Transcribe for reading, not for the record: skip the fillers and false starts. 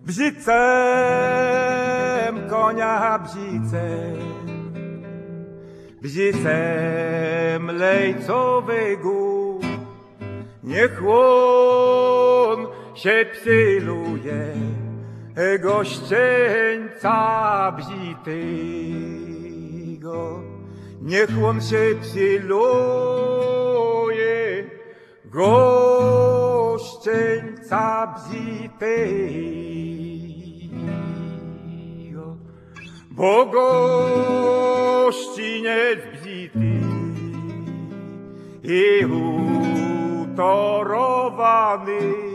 Bzicem konia bzicem lejcowy gór. Niech on się psyluje, gościeńca bzitego. Niech on się psyluje, gościeńca bzitego. Bo gościniec bzity i utorowany